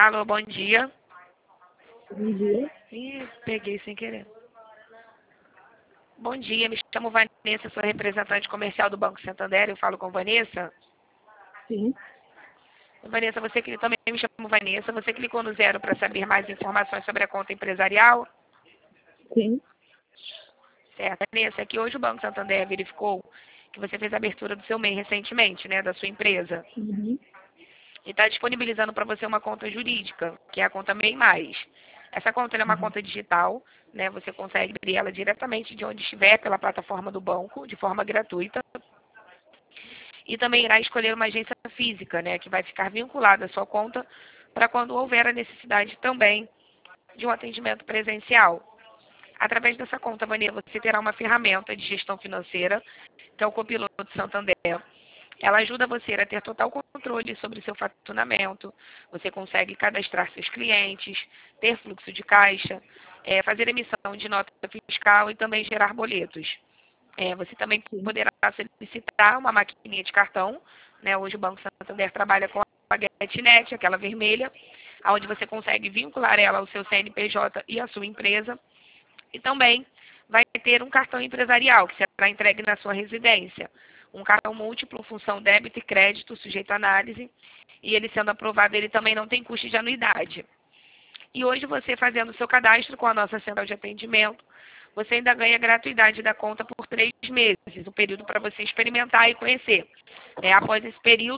Alô, bom dia. Bom dia. Ih, peguei sem querer. Bom dia, me chamo Vanessa, sou representante comercial do Banco Santander. Eu falo com Vanessa. Sim, Vanessa, também me chamo Vanessa. Você clicou no 0 para saber mais informações sobre a conta empresarial? sim. Certo. Vanessa, é que hoje o Banco Santander verificou que você fez a abertura do seu MEI recentemente, né, da sua empresa. Uhum. E está disponibilizando para você uma conta jurídica, que é a conta MEI Mais. Essa conta ela é uma Uhum. conta digital, né? Você consegue abrir ela diretamente de onde estiver pela plataforma do banco, de forma gratuita. E também irá escolher uma agência física, né? Que vai ficar vinculada à sua conta para quando houver a necessidade também de um atendimento presencial. Através dessa conta, Vanessa, você terá uma ferramenta de gestão financeira, que é o Copiloto Santander. Ela ajuda você a ter total controle sobre o seu faturamento. Você consegue cadastrar seus clientes, ter fluxo de caixa, fazer emissão de nota fiscal e também gerar boletos. Você também Sim. poderá solicitar uma maquininha de cartão, né? Hoje o Banco Santander trabalha com a GetNet, aquela vermelha, onde você consegue vincular ela ao seu CNPJ e à sua empresa. E também vai ter um cartão empresarial, que será entregue na sua residência. Um cartão múltiplo, função débito e crédito, sujeito à análise. E ele sendo aprovado, ele também não tem custo de anuidade. E hoje, você fazendo o seu cadastro com a nossa central de atendimento, você ainda ganha gratuidade da conta por 3 meses, o período para você experimentar e conhecer. Após esse período,